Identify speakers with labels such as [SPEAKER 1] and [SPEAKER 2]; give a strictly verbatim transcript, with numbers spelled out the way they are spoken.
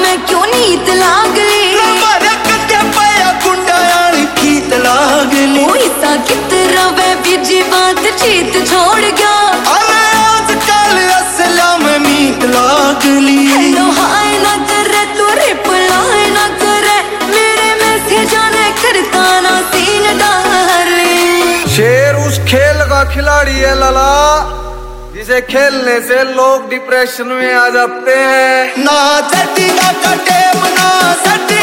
[SPEAKER 1] मैं क्यों नीत लागली
[SPEAKER 2] मारे कटे पाया गुंडा यानी कीत लागली
[SPEAKER 1] ओ इसा कितरा वे बीजी बात चीत छोड़ गया
[SPEAKER 2] अरे आजकल असला में मीत लागली
[SPEAKER 1] हेलो हाय ना करे तू रिप्लाई ना करे मेरे मैसेज आने करता ना सीन डार्लिंग।
[SPEAKER 3] शेर उस खेल का खिलाड़ी है लाला जिसे खेलने से लोग डिप्रेशन में आ जाते हैं।
[SPEAKER 2] ना चटी ना कटे ना सटी